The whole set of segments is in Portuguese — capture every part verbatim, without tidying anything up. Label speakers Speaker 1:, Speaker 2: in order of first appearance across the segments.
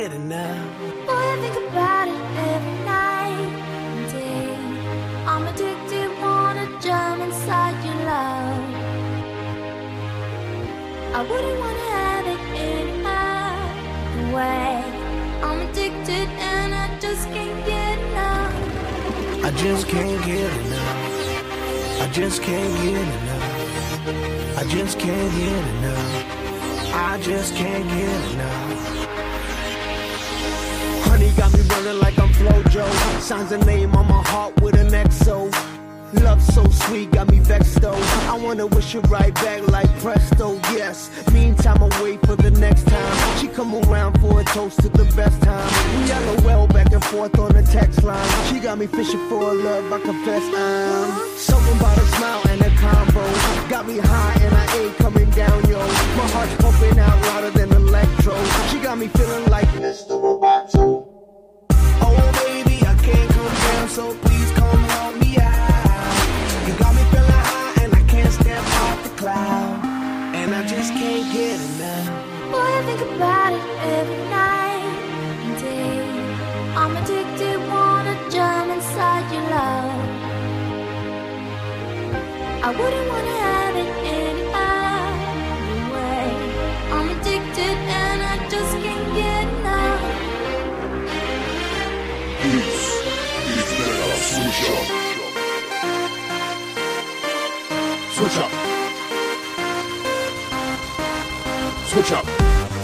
Speaker 1: Boy, I think about it every night and day. I'm addicted, wanna jump inside your love. I wouldn't wanna have it any other way. I'm addicted and I just can't get enough.
Speaker 2: I just can't get enough. I just can't get enough. I just can't get enough. I just can't get enough. Honey got me running like I'm Flojo. Signs a name on my heart with an X O. Love so sweet, got me vexed though. I wanna wish it right back like presto, yes. Meantime, I wait for the next time she come around for a toast to the best time. We LOL back and forth on the text line. She got me fishing for a love, I confess I'm something about a smile and a combo. Got me high and I ain't coming down, yo. My heart's pumping out louder than electro. She got me feeling like Mister Roboto. Oh baby, I can't come down, so please come help me out. You got me feeling high and I can't step off the cloud. And I just can't get enough.
Speaker 1: Boy, I think about it every night and day. I'm addicted, wanna jump inside your love. I wouldn't wanna have it any other way. I'm addicted and I just can't get enough.
Speaker 3: This is Mega Switch Up. Switch up. Switch up.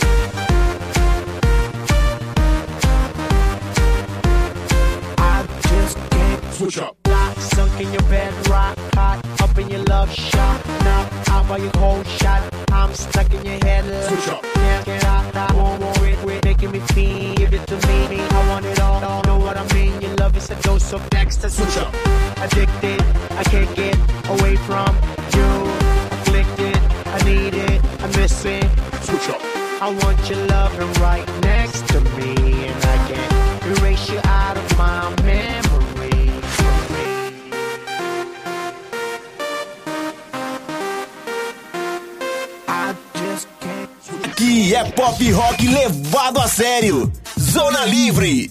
Speaker 2: I just can't
Speaker 3: Switch up.
Speaker 4: Sunk in your bed, rock hot, up in your love shot. Now out by your cold shot, I'm stuck in your head.
Speaker 3: Switch up.
Speaker 4: Can't get out, I won't worry, quit making me feel. Give it to me, I want it all, all. Know what I mean? Your love is a dose of Dexter.
Speaker 3: Switch up.
Speaker 4: Addicted, I can't get away from you. Afflicted, I need it, I miss it.
Speaker 3: Switch up.
Speaker 4: I want your loving right next to me, and I can't erase you out of my memory.
Speaker 5: Aqui é pop rock levado a sério. Zona Livre.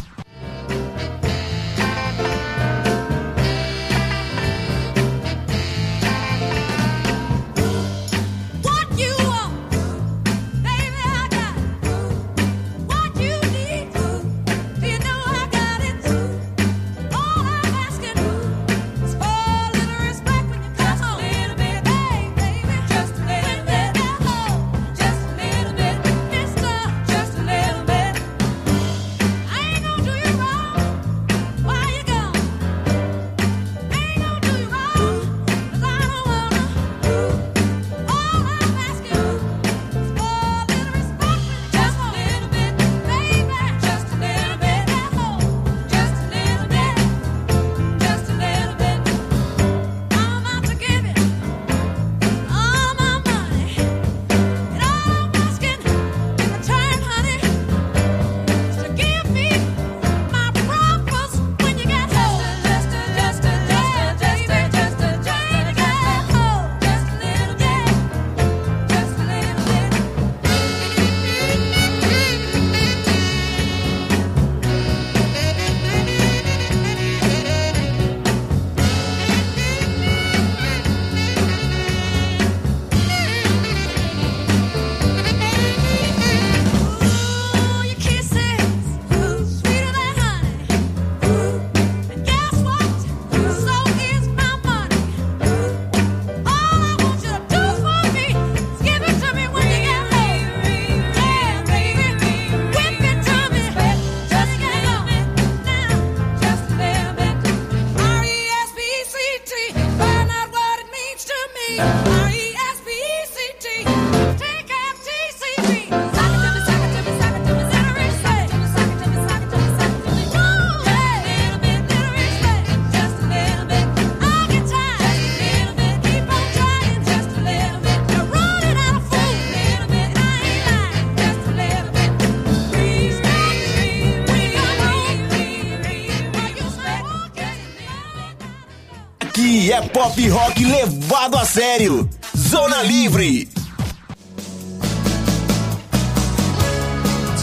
Speaker 5: Aqui é pop rock levado a sério. Zona Livre.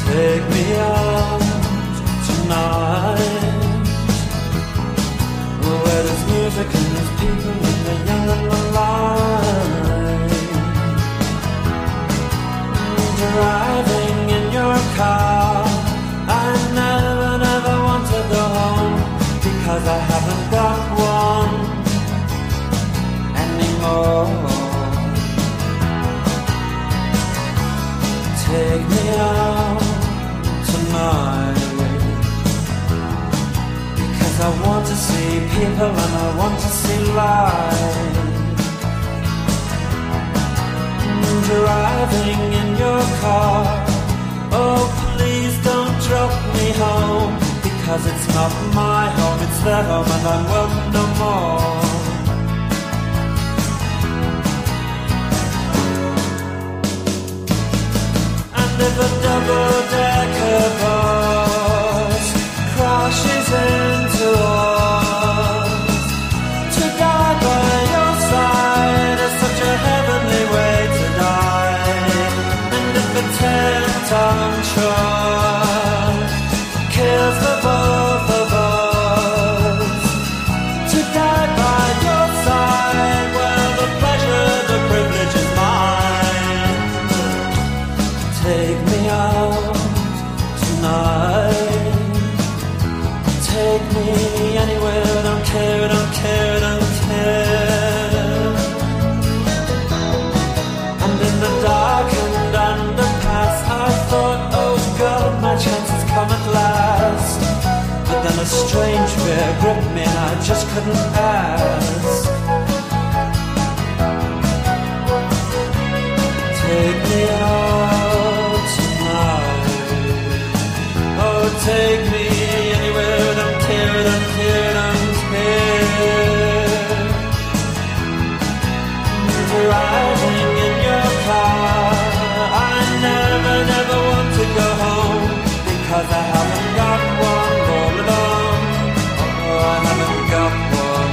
Speaker 6: Take me out tonight, where there's music and there's people and they're young and alive. Driving in your car, I never, never want to go home, because I haven't got one anymore. Take me out tonight, because I want to see people and I want to see life. Driving in your car, oh please don't drop me home, because it's not my home, it's their home and I'm welcome no more. And if a double-decker bus crashes into us, to die by your side is such a heavenly way to die. And if a ten-ton truck kills the both of us, to die by your side, well, the pleasure, the privilege is mine. Take me out tonight, take me anywhere, don't care, don't care, don't care. And in the darkened underpass, I thought, oh God, my chance has come at last. But then a strange fear gripped me and I just couldn't ask. Take me out tonight, oh take me anywhere, don't care, don't care, don't care. Driving in your car, I never, never want to go home, because I haven't got one all alone. Oh, I haven't got one.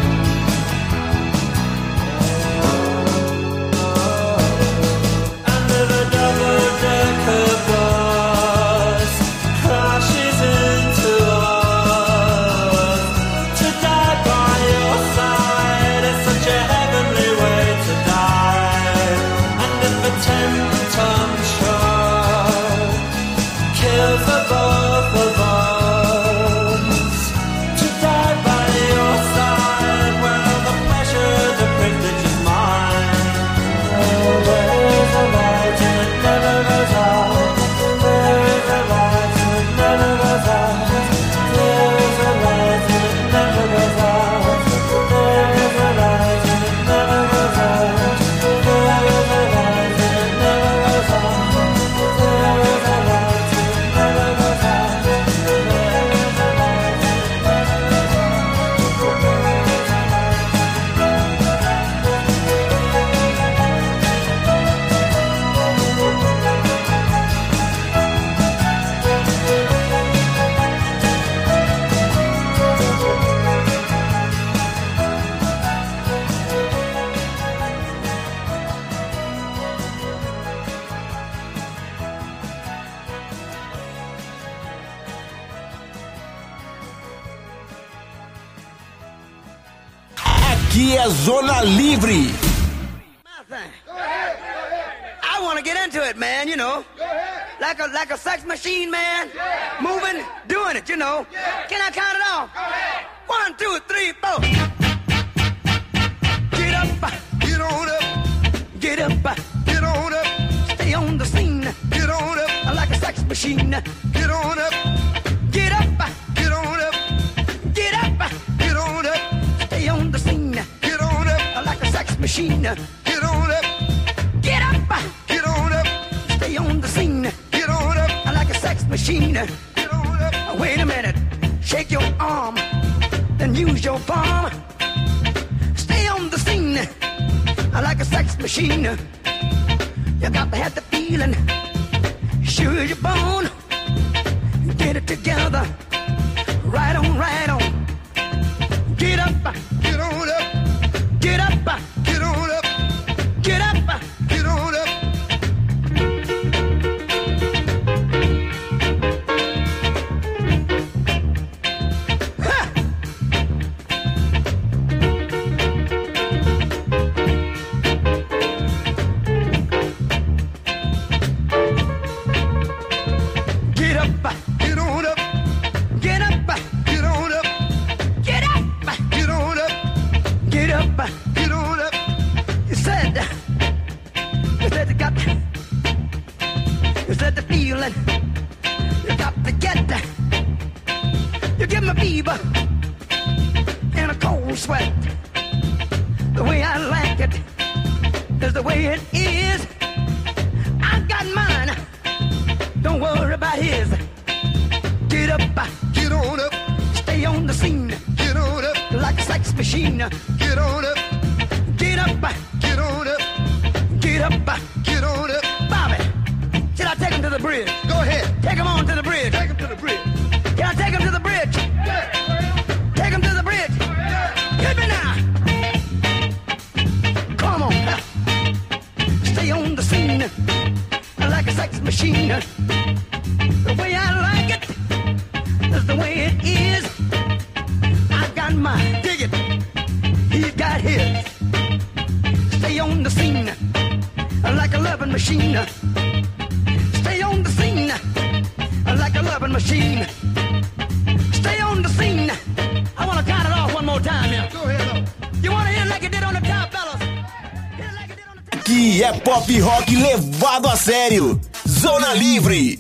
Speaker 6: And if a double-decker bus crashes into us, to die by your side is such a heavenly way to die. And if a ten-ton truck kills the both of us, to die by your side, well, the pleasure, the privilege is mine. Oh, there is a light and it never goes out. There is a light and it never goes out. There is a light and it never goes out. There is a light and it never goes out. There is a light and it never goes out. There is a light and it never goes out. There is a light and it never goes out.
Speaker 5: Aqui é Zona Livre.
Speaker 7: I want to get into it, man, you know. Like a like a sex machine, man. Moving, doing it, you know. Can I count it off? One, two, three, four. Get up, get on up. Get up, get on up. Stay on the scene. Get on up. Like a sex machine. Get on up. Get up, get on up. Get up, get on up. Stay on the scene. Get on up. Like a sex machine. Get on up. Get up, get on up. Stay on the scene. Get on up. Like a sex machine. Get on up. Wait a minute. Shake your arm. Then use your palm. Stay on the scene. Like a sex machine. You got to have the feeling. Sure you're born. Get it together. Right on, right on. Get up, get on up. Get up, get on up. Get up, get on up. fever and a cold sweat. The way I like it is the way it is. I got mine, don't worry about his. Get up, get on up, stay on the scene. Get on up, like a sex machine. Get on up, get up, get on up, get up, get on up. Bobby, should I take him to the bridge? Go ahead, take him on to the bridge. Take him to the bridge. Can I take him to the bridge? Yeah. Take him to the bridge. Yeah. Hit me now. Come on, stay on the scene like a sex machine. The way I like it is the way it is. I got mine, dig it. He's got his. Stay on the scene like a loving machine. Stay on the scene like a loving machine. Stay on the scene. I want to count it off one more time here. Go ahead. You want to hear it like it did on the top, fellas? Hit it like it did on the top.
Speaker 5: Aqui é pop rock levado a sério. Zona Livre.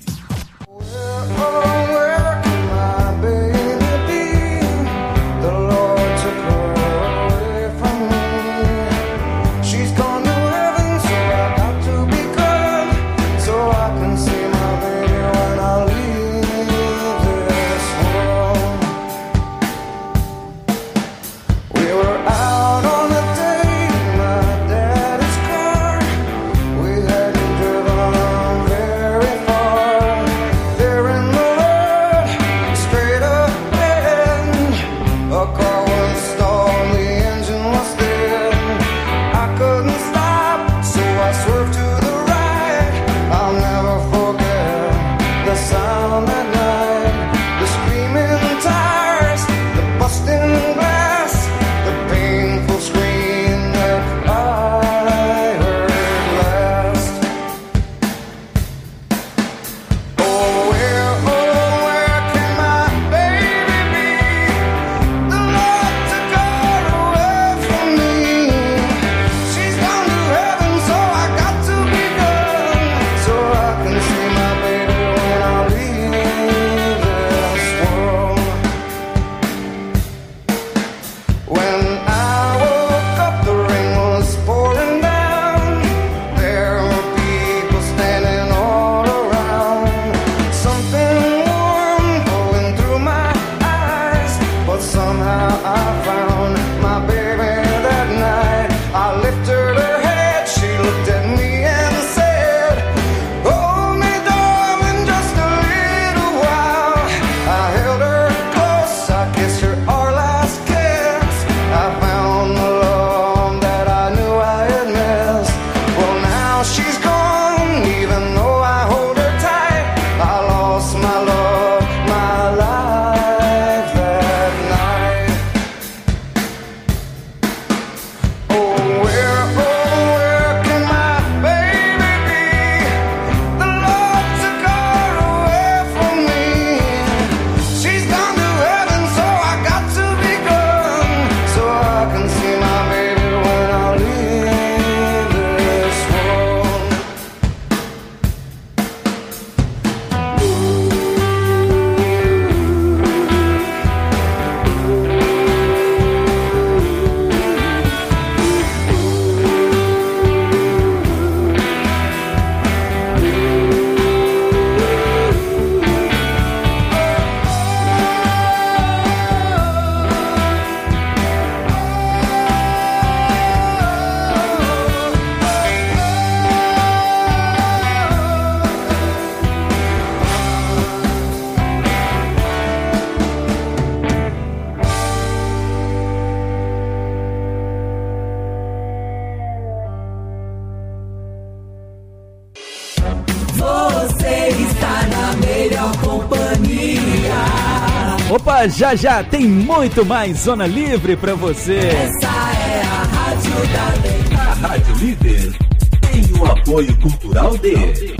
Speaker 8: Opa, já já tem muito mais Zona Livre pra você.
Speaker 9: Essa é a Rádio da Lei.
Speaker 10: A Rádio Líder tem o apoio cultural de...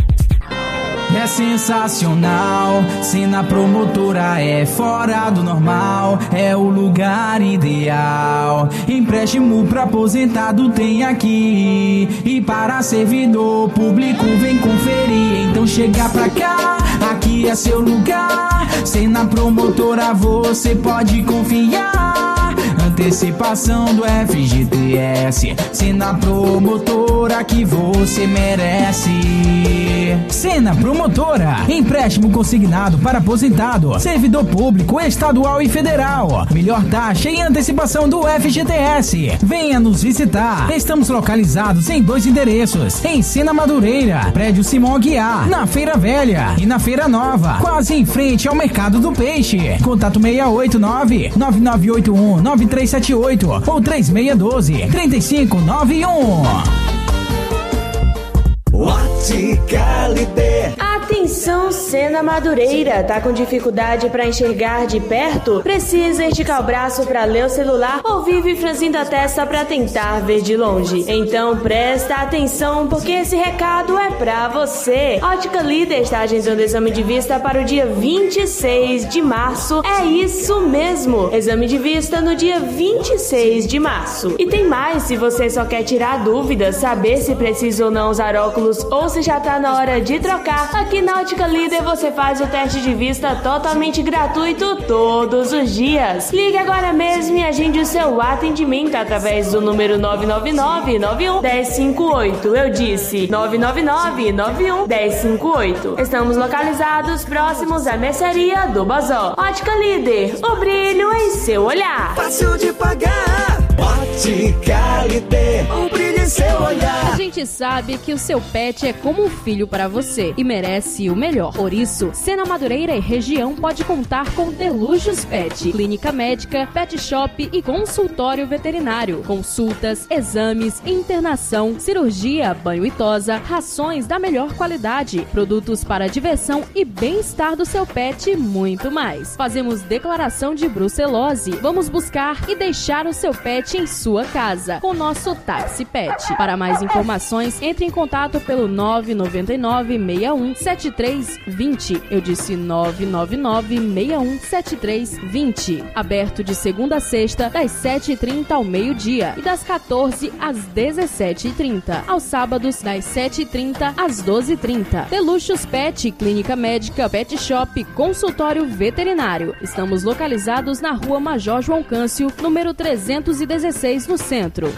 Speaker 11: É sensacional, Sena Promotora é fora do normal, é o lugar ideal. Empréstimo pra aposentado tem aqui, e para servidor público vem conferir. Então chega pra cá, aqui aqui é seu lugar. Cena Promotora você pode confiar. Antecipação do F G T S. Cena Promotora que você merece. Cena Promotora, empréstimo consignado para aposentado, servidor público estadual e federal. Melhor taxa e antecipação do F G T S. Venha nos visitar. Estamos localizados em dois endereços: em Sena Madureira, prédio Simão Aguiar, na Feira Velha, e na Feira Nova, quase em frente ao Mercado do Peixe. Contato seis oito nove, nove nove oito um, nove três sete oito ou três seis um dois, três cinco nove um.
Speaker 12: Óticalité.
Speaker 13: Atenção, Sena Madureira, tá com dificuldade para enxergar de perto? Precisa esticar o braço para ler o celular ou vive franzindo a testa para tentar ver de longe? Então presta atenção, porque esse recado é pra você. Ótica Líder está agendando exame de vista para o dia vinte e seis de março. É isso mesmo, exame de vista no dia vinte e seis de março. E tem mais, se você só quer tirar dúvidas, saber se precisa ou não usar óculos ou se já tá na hora de trocar, aqui na Ótica Líder você faz o teste de vista totalmente gratuito todos os dias. Ligue agora mesmo e agende o seu atendimento através do número nove nove nove, nove um, um zero cinco oito. Eu disse nove nove nove, nove um, um zero cinco oito. Estamos localizados próximos à mercearia do Bazó. Ótica Líder, o brilho em seu olhar.
Speaker 12: Fácil de pagar. Óticalité, o brilho em seu olhar.
Speaker 14: A gente sabe que o seu pet é como um filho para você e merece o melhor. Por isso, Sena Madureira e região pode contar com Deluxos Pet, clínica médica, pet shop e consultório veterinário. Consultas, exames, internação, cirurgia, banho e tosa, rações da melhor qualidade, produtos para diversão e bem-estar do seu pet e muito mais. Fazemos declaração de brucelose. Vamos buscar e deixar o seu pet em sua casa com nosso táxi pet. Para mais informações, entre em contato pelo nove nove nove, seis um, sete três dois zero. Eu disse nove nove nove, seis um, sete três dois zero. Aberto de segunda a sexta, das sete e trinta ao meio-dia e das quatorze às dezessete e trinta. Aos sábados, das sete e trinta às doze e trinta. Deluxos Pet, clínica médica, pet shop, consultório veterinário. Estamos localizados na rua Major João Câncio, número trezentos e dezesseis, no centro.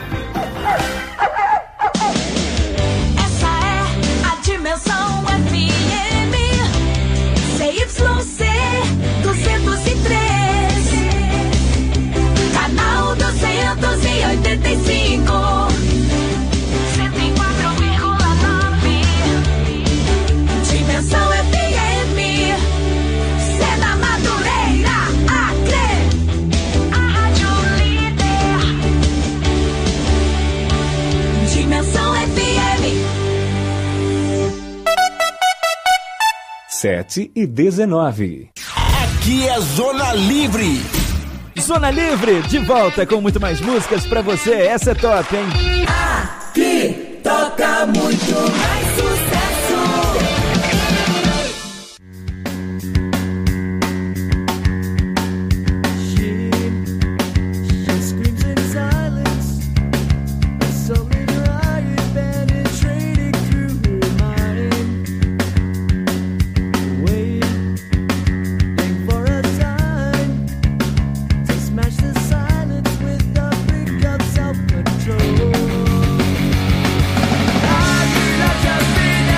Speaker 1: Essa é a Dimensão F M C Y C duzentos e três, canal duzentos e oitenta e cinco, cento e quatro vírgula nove. Dimensão F M, Sena Madureira, Acre, a Rádio Líder. Dimensão F M.
Speaker 8: sete e dezenove.
Speaker 5: Aqui é Zona Livre.
Speaker 8: Zona Livre, de volta com muito mais músicas pra você. Essa é top, hein?
Speaker 9: Aqui toca muito mais sucesso.
Speaker 1: Just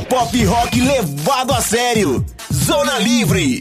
Speaker 5: pop rock levado a sério. Zona Livre.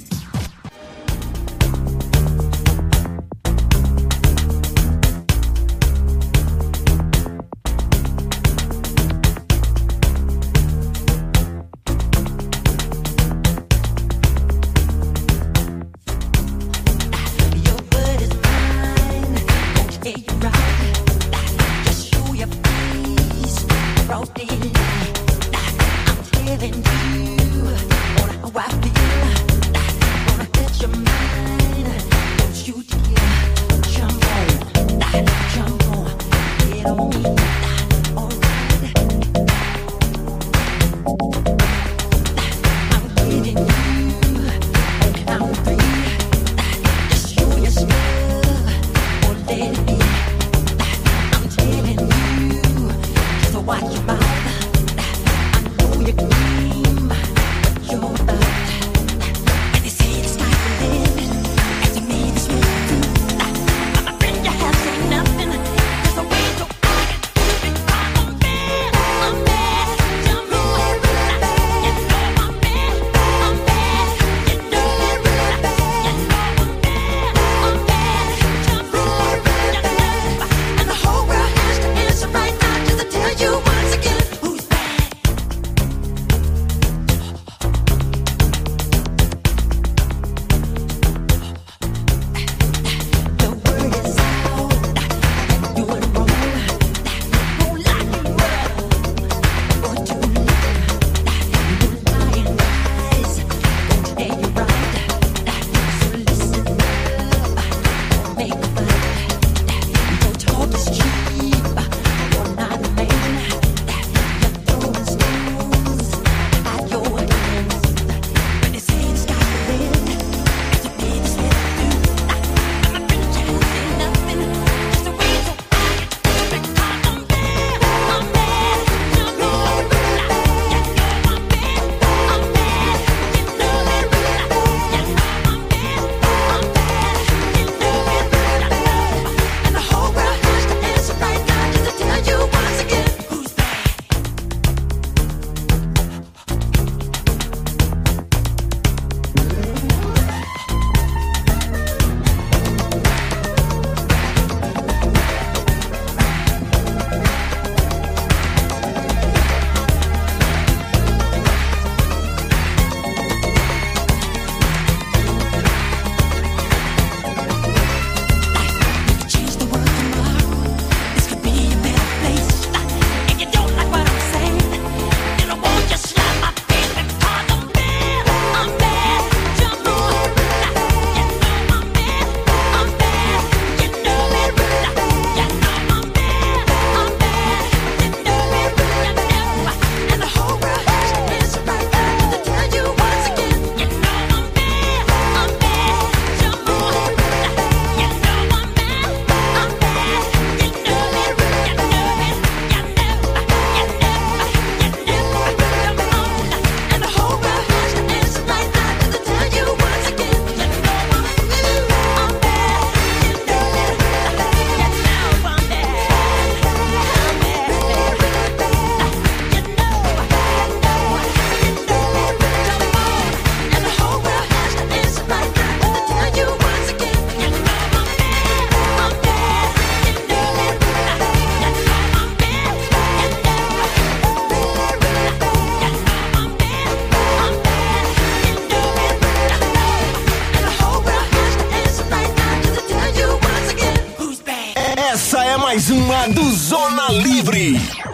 Speaker 5: mais uma do Zona Livre.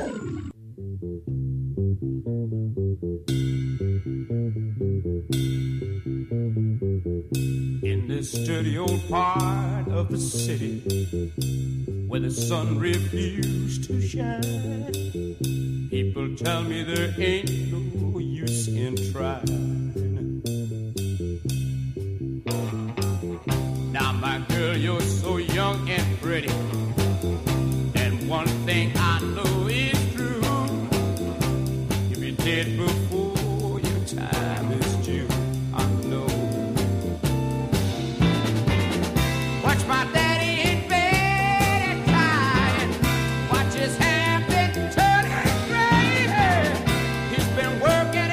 Speaker 15: In this dirty old part of the city where the sun refused to shine, people tell me there ain't no use in trying. Now my girl, you're so young and pretty, and one thing I know is true: you'll be dead before your time is due. I know. Watch my daddy in bed and crying, watch his hair been turning gray. He's been working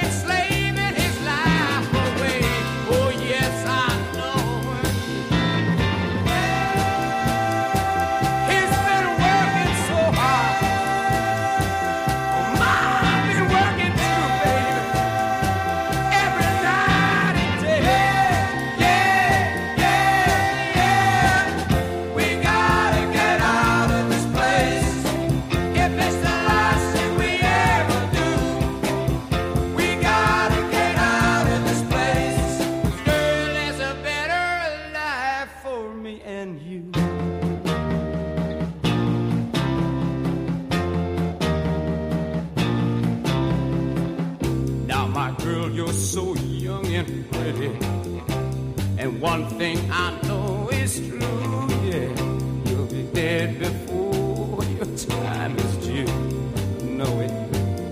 Speaker 15: one thing I know is true, yeah. You'll be dead before your time is due. Know it.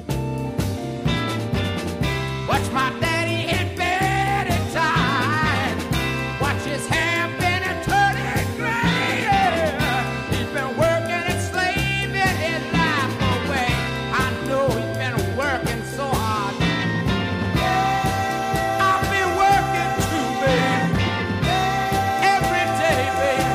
Speaker 15: Watch my daddy in bed at time. Watch his hair been and turning gray. Yeah. He's been working and slaving his life away. I know he's been working so hard. I've been working too, baby. Every day, baby.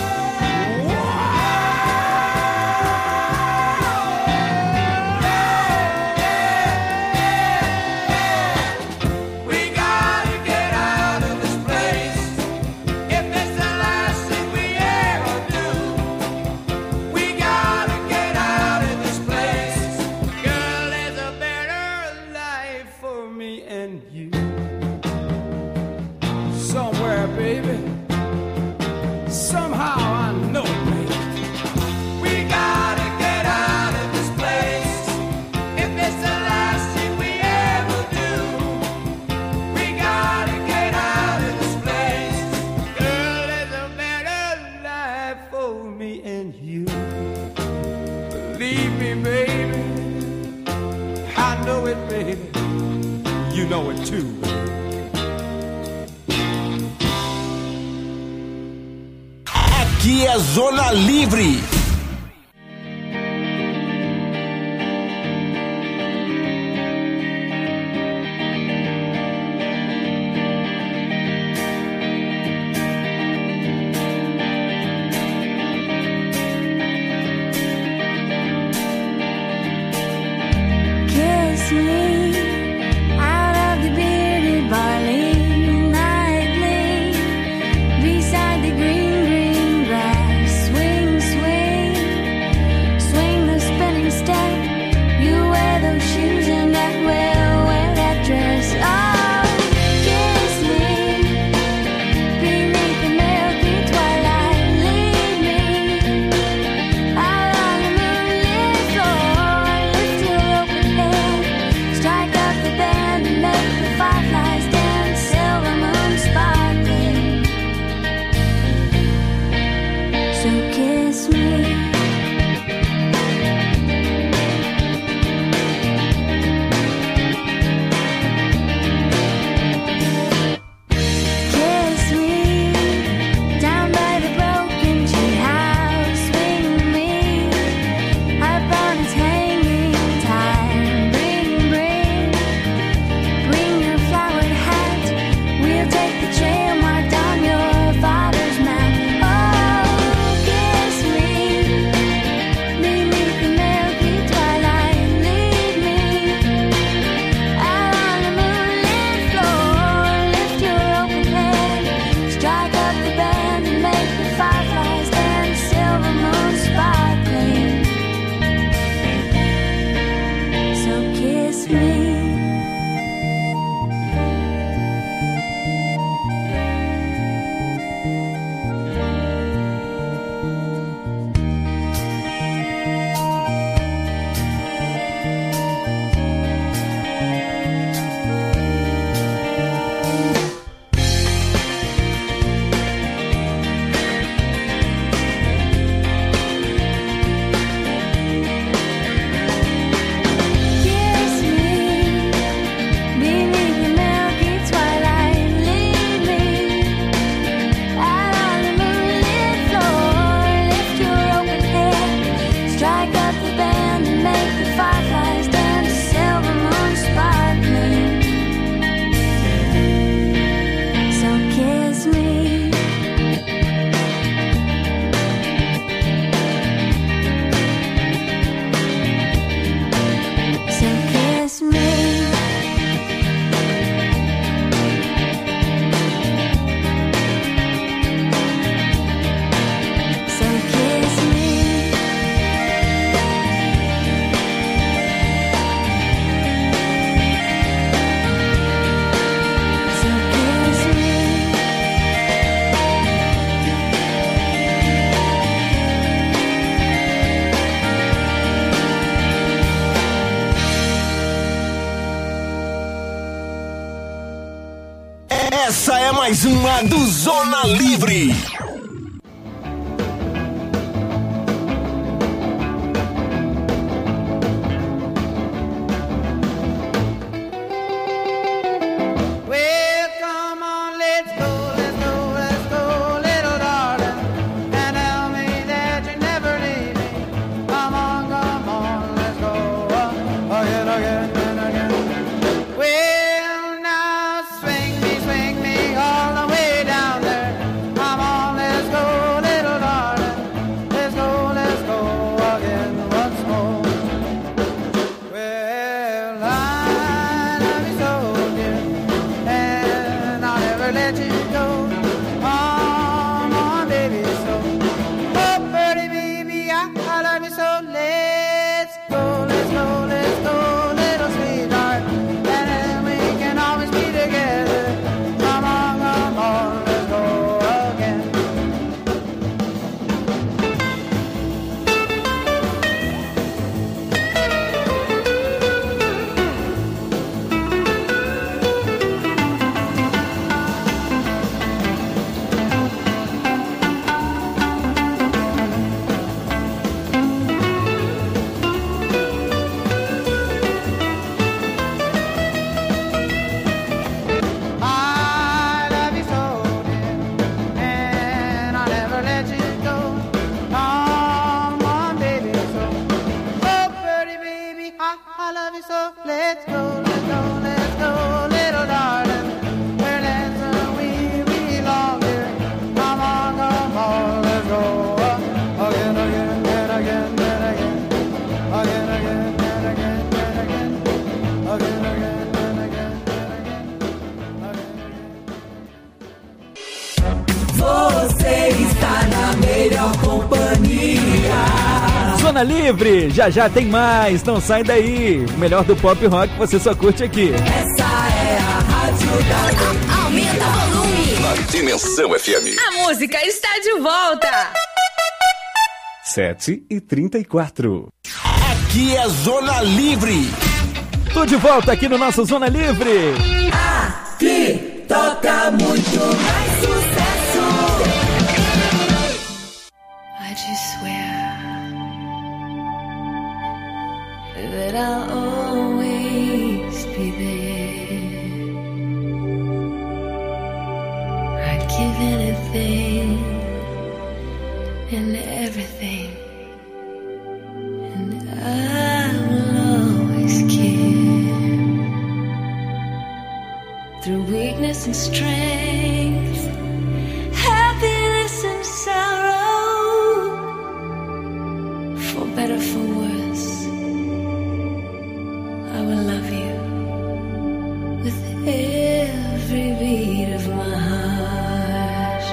Speaker 15: We gotta get out of this place. If it's the last thing we ever do, we gotta get out of this place. Girl, there's a better life for me and you. Somewhere, baby. Somehow I know it, baby. We gotta get out of this place. If it's the last thing we ever do, we gotta get out of this place. Girl, there's a better life for me and you. Believe me, baby. I know it, baby. You know it too.
Speaker 5: Aqui é Zona Livre.
Speaker 1: Kiss me out of the bearded barley nightly, beside the green, green grass. Swing, swing.
Speaker 5: mais uma do Zona Livre.
Speaker 8: Zona Livre, já já tem mais, não sai daí. O melhor do pop rock você só curte aqui.
Speaker 9: Essa é a Rádio da...
Speaker 16: A aumenta o volume.
Speaker 3: Na Dimensão F M.
Speaker 16: A música está de volta.
Speaker 17: sete e trinta e quatro.
Speaker 5: Aqui é Zona Livre.
Speaker 8: Tô de volta aqui no nosso Zona Livre.
Speaker 9: Aqui toca muito mais sucesso.
Speaker 1: I just swear that I'll always be there. I'd give anything and everything, and I will always care. Through weakness and strength, happiness and sorrow, for better, for worse, I will love you with every beat of my heart.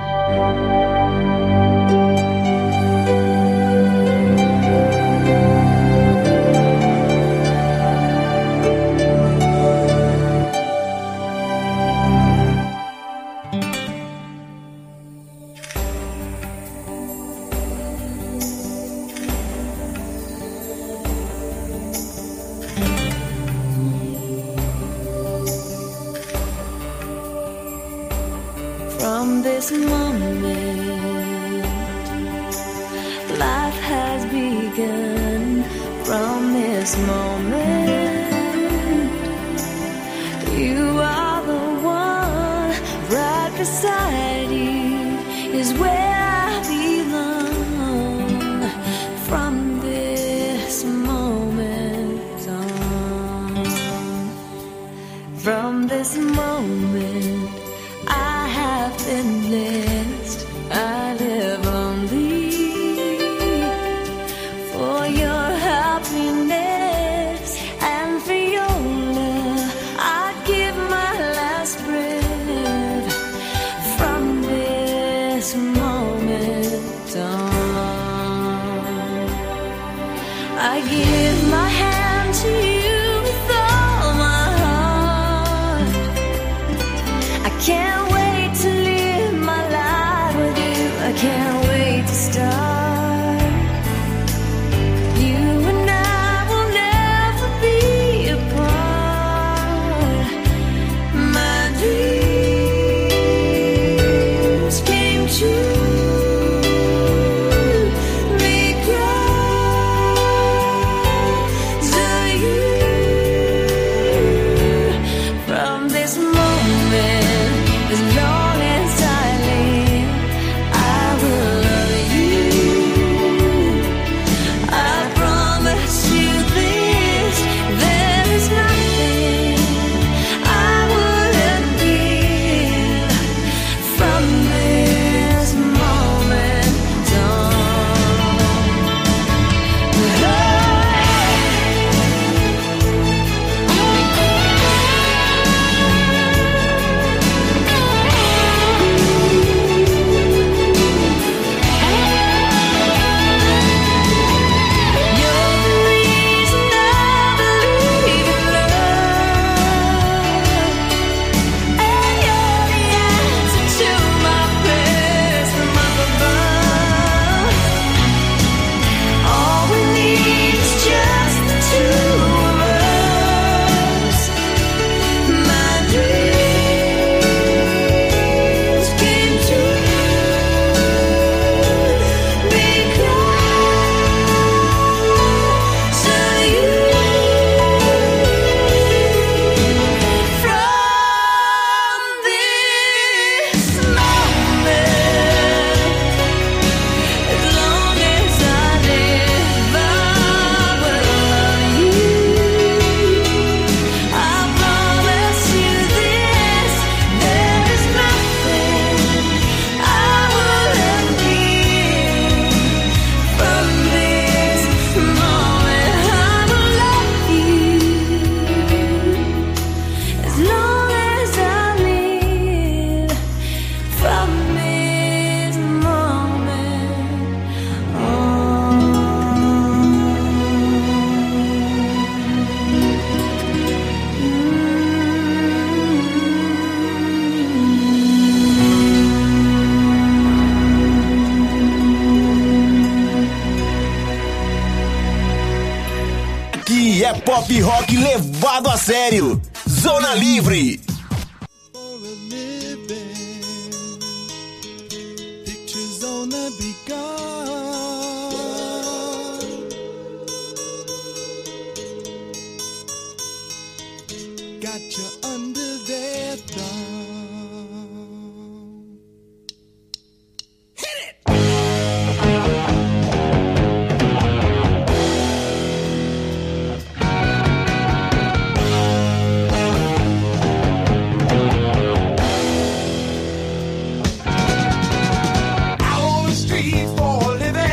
Speaker 1: From this moment, life has begun. From this moment, you are the one. Right beside you is where I belong. From this moment on, from this moment, I have been blessed. I live only for your happiness and for your love. I give my last breath. From this moment
Speaker 5: pop rock levado a sério. Zona Livre.
Speaker 17: Pictures only begun. Got you under their thumb. Hit it! Out on the street for a living.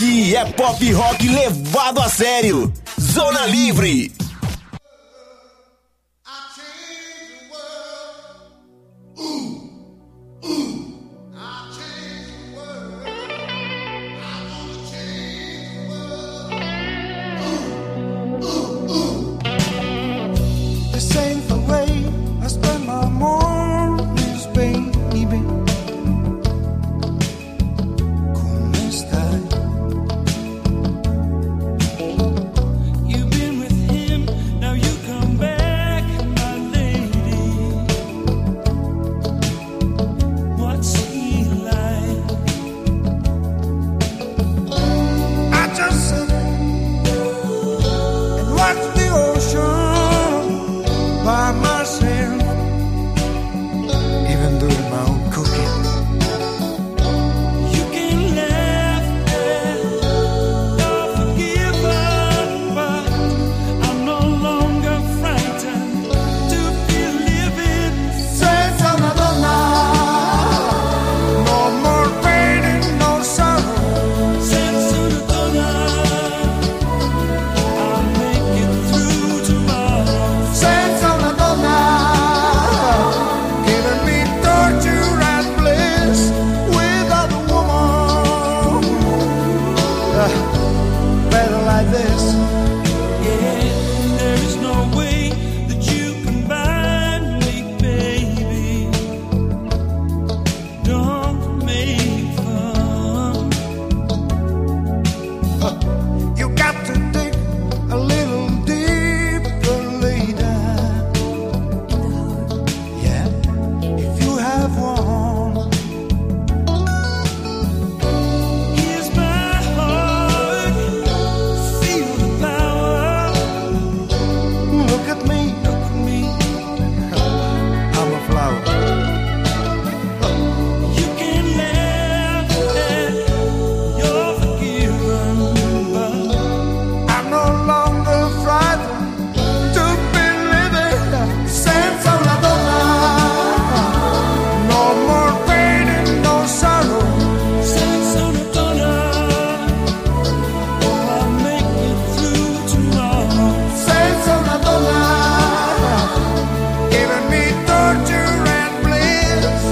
Speaker 5: Aqui é pop rock levado a sério. Zona Livre.
Speaker 17: This ain't the way I spend my mornings, baby. ¿Cómo estás? You've been with him, now you come back, my lady. What's he like? I just sit and watch the ocean by myself, even doing my own cooking. You can laugh and you're forgiven, but I'm no longer frightened to be living. Senza Madonna, no more pain and no sorrow. Senza Madonna, I'll make it through tomorrow. Senza una donna, giving me torture and bliss without a woman. Uh, better like this. Yeah, there is no way that you can bind me, baby. Don't make fun. Uh, you got to dig a little deeper later. Yeah, if you have one. Here's my heart, feel the power. Look at me, look at me. I'm a flower. You can laugh and you're forgiven, but I'm no longer frightened to be living. Senza una donna, no more pain and no sorrow. Senza una donna, oh, I'll make it through tomorrow. Senza una donna, giving me torture and bliss.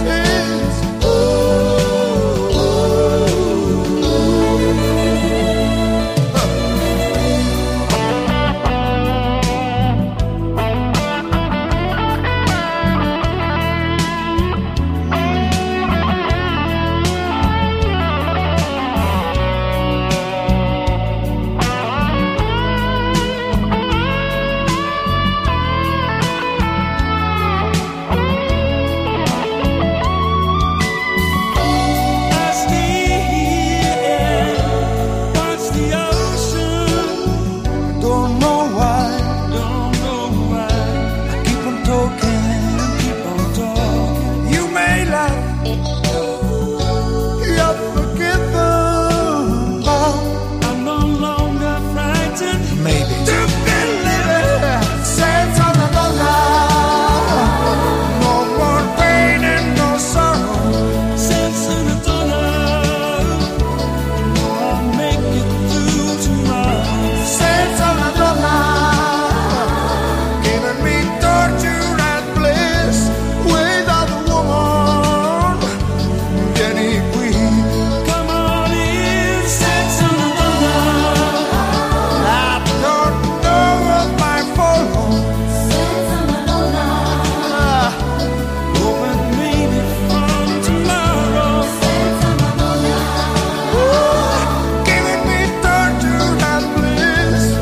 Speaker 17: I stay here and watch the ocean. Don't know why, don't know why. I keep on talking, keep on talking. You may laugh, you're forgiven, but I'm no longer frightened. Maybe to be living. Senza una donna, no more pain and no sorrow. Senza una donna, I'll make it through tomorrow. Senza una donna, giving me torture and bliss without a woman. Jenny Queen, come on in. Senza una donna, I don't know what my follow. Senza una donna, hoping maybe from tomorrow. Senza una donna, giving me torture and bliss.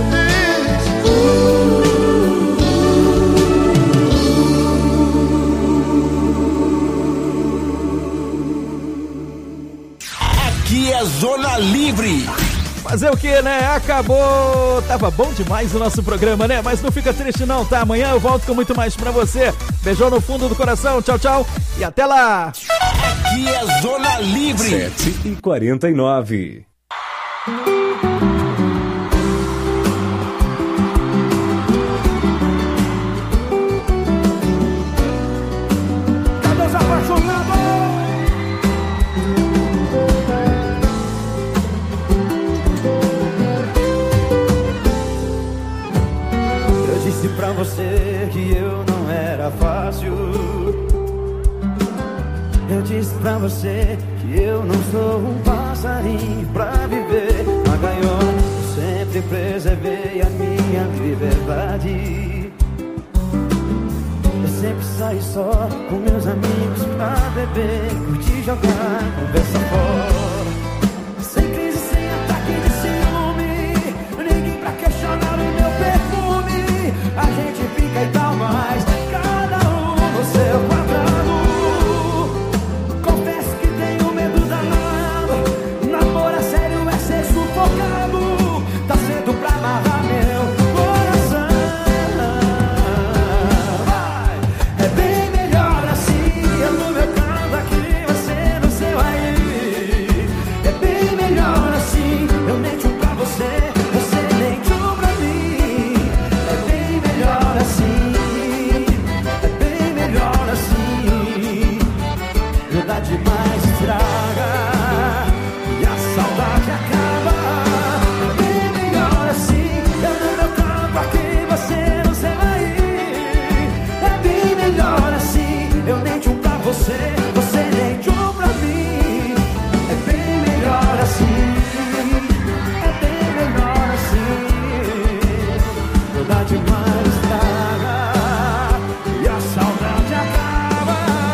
Speaker 5: Aqui é Zona Livre.
Speaker 8: Fazer o que, né? Acabou. Tava bom demais o nosso programa, né? Mas não fica triste não, tá? Amanhã eu volto com muito mais pra você. Beijão no fundo do coração. Tchau, tchau. E até lá.
Speaker 5: Aqui é Zona Livre.
Speaker 18: sete e quarenta e nove.
Speaker 19: sair só com meus amigos pra beber, curtir, jogar, conversa fora. Sem crise, sem ataque de ciúme, ninguém pra questionar o meu perfume. A gente fica e tal, mas cada um no seu quadrado. Confesso que tenho medo danado, namoro sério é ser sufocado. Tá cedo pra amarrar meu coração. Vai. É bem melhor assim, eu no meu canto aqui, você no seu aí. É bem melhor assim, eu nem tchum pra você, você nem tchum pra mim. É bem melhor assim, é bem melhor assim. Verdade mais estraga e a saudade acaba. É bem melhor assim, eu no meu campo aqui, você no seu aí. É bem melhor assim, eu nem tchum pra você, você nem tchum pra mim. É bem melhor assim, é bem melhor assim. Verdade mais estraga e a saudade acaba.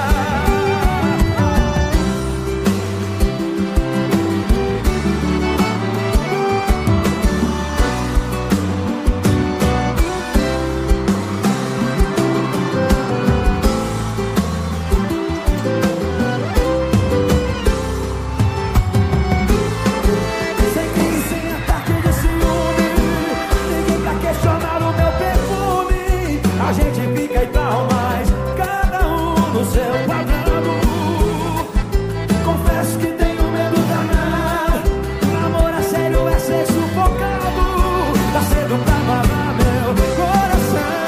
Speaker 19: Sem crise, sem ataque de ciúme, ninguém pra questionar o meu perfume. A gente fica e tal, mas cada um no seu quadrado. Confesso que tenho medo danado, namoro sério é ser sufocado. Tá cedo pra amarrar meu coração.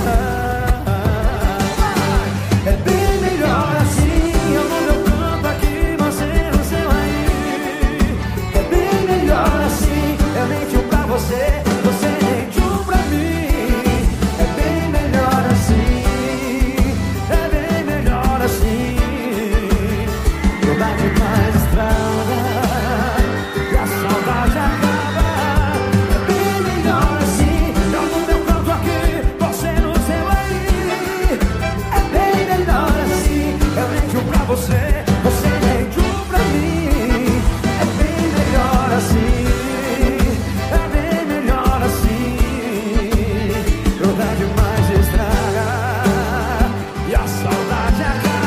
Speaker 19: É bem melhor assim, eu no meu canto aqui, você no seu aí. É bem melhor assim, eu nem tchum pra você, você nem tchum pra mim. É bem melhor assim, é bem melhor assim. Verdade mais estraga e a saudade acaba. É bem melhor assim, eu no meu canto aqui, você no seu aí. É bem melhor assim, eu nem tchum pra você, você nem tchum pra mim. É bem melhor assim, é bem melhor assim. Verdade mais estraga e a saudade acaba.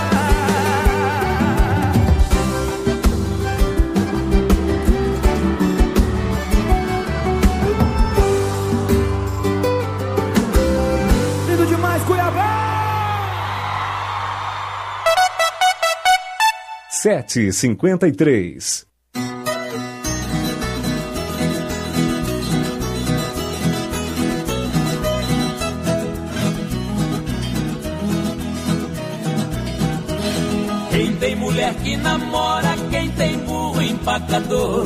Speaker 19: Lindo demais, Cuiabá!
Speaker 18: sete e cinquenta e três.
Speaker 6: Quem tem mulher que namora, quem tem burro empacador.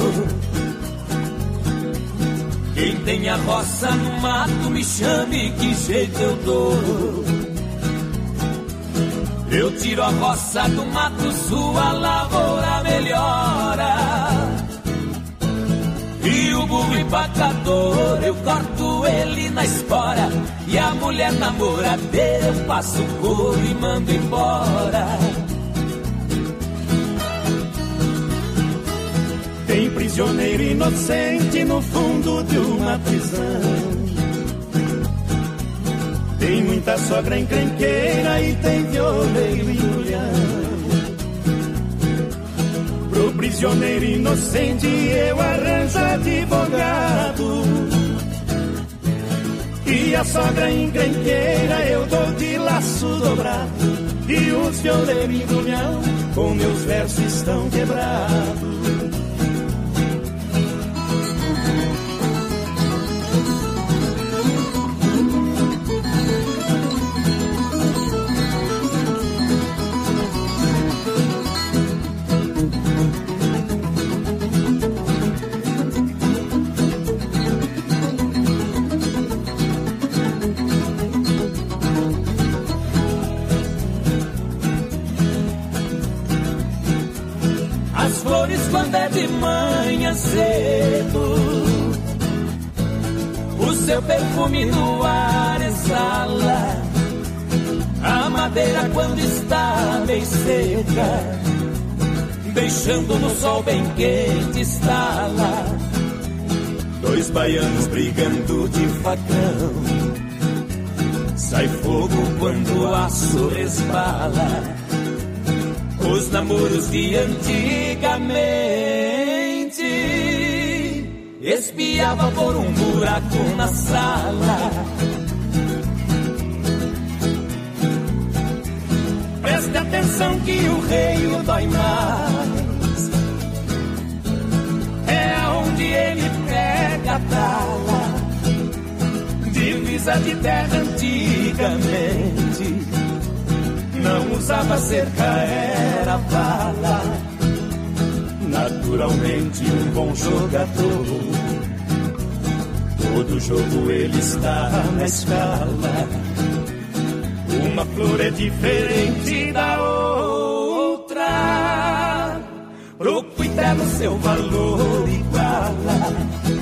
Speaker 6: Quem tem a roça no mato, me chame que jeito eu dou. Eu tiro a roça do mato, sua lavoura melhora. E o burro empacador, eu corto ele na espora. E a mulher namoradeira, eu passo o couro e mando embora.
Speaker 19: Tem prisioneiro inocente no fundo de uma prisão. Tem muita sogra encrenqueira e tem violeiro e mulher. Pro prisioneiro inocente eu arranjo advogado. E a sogra encrenqueira eu dou de laço dobrado. E os violeiros em brulhão com meus versos estão quebrados.
Speaker 6: Quando é de manhã cedo, o seu perfume no ar exala. A madeira quando está bem seca, deixando no sol bem quente estala. Dois baianos brigando de facão, sai fogo quando o aço resbala. Os namoros de antigamente espiava por um buraco na sala. Preste atenção que o rei o dói mais, é onde ele pega a tala. Divisa de terra antigamente não usava cerca, era bala. Naturalmente um bom jogador, todo jogo ele está na escala. Uma flor é diferente da outra, pro cuidado seu valor iguala.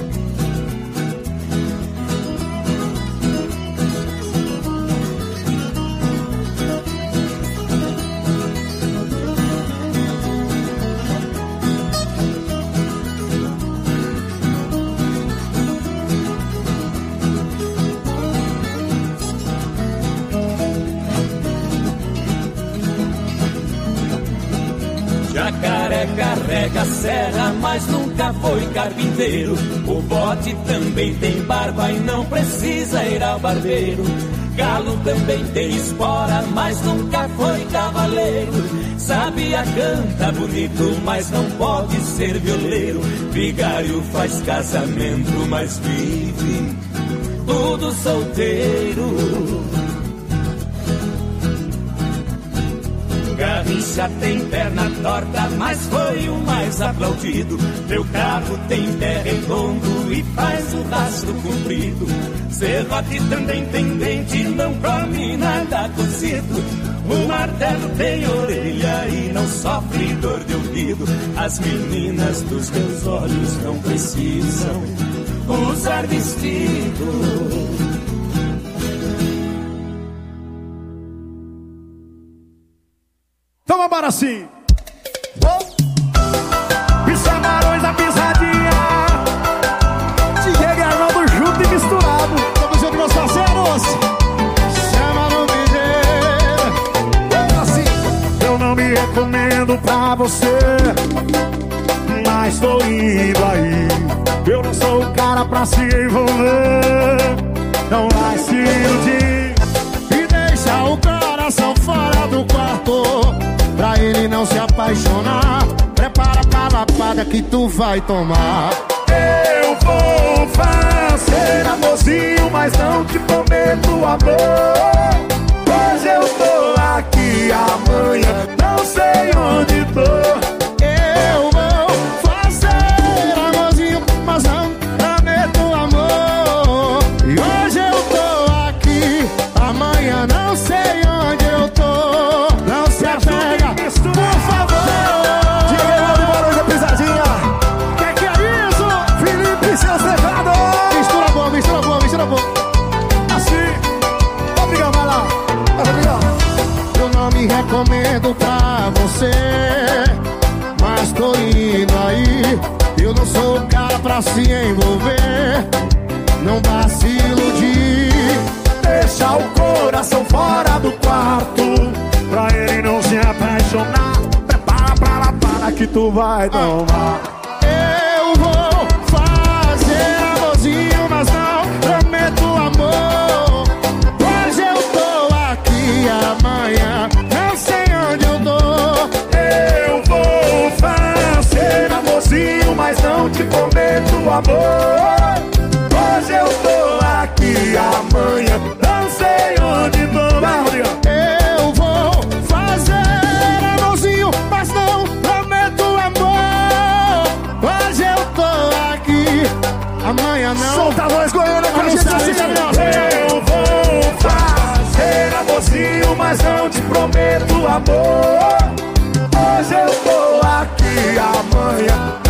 Speaker 6: Jacaré carrega serra, mas nunca foi carpinteiro. O bote também tem barba e não precisa ir ao barbeiro. Galo também tem espora, mas nunca foi cavaleiro. Sabia, canta bonito, mas não pode ser violeiro. Vigário faz casamento, mas vive tudo solteiro. Garrincha tem perna torta, mas foi o mais aplaudido. Meu carro tem pé redondo e faz o rastro comprido. Serrote também tem dente, não come nada cozido. O martelo tem orelha e não sofre dor de ouvido. As meninas dos meus olhos não precisam usar vestido.
Speaker 20: Então vamos embora assim. Oh. Pissamarões da pisadinha, Diego Arnaldo junto e misturado. Tamo junto, meus parceiros. Chama no mineiro. Assim. Eu não me recomendo pra você, mas tô indo aí. Eu não sou o cara pra se envolver. Não vai se iludir e deixa o coração fora do quarto, pra ele não se apaixonar. Prepara pra lapada que tu vai tomar. Eu vou fazer amorzinho, mas não te prometo amor. Hoje eu tô aqui, amanhã não sei onde tô. Eu vou fazer amorzinho, mas não prometo amor. E hoje eu tô aqui, amanhã não sei onde eu tô. Não se apega, por favor. Diego de Barões da Pisadinha. Que que é isso? Felipe e seus teclados. Mistura boa, mistura boa, mistura boa. Assim. Obrigado, vai lá. Obrigado. Eu não me recomendo pra você, mas tô indo aí. Eu não sou o cara pra se envolver. Não vá se iludir. Deixa o coração fora do quarto, pra ele não se apaixonar. Prepara pra lapada que tu vai tomar. Eu vou fazer amorzinho, mas não prometo amor. Hoje eu tô aqui, amanhã não sei onde eu tô. Eu vou fazer amorzinho, mas não te prometo amor. Hoje eu tô aqui, amanhã não sei onde tô. Eu vou fazer amorzinho, mas não prometo amor. Hoje eu tô aqui, amanhã não. Solta a voz, Goiânia, com a gente assim, eu vou fazer amorzinho, mas não te prometo amor. Hoje eu tô aqui, amanhã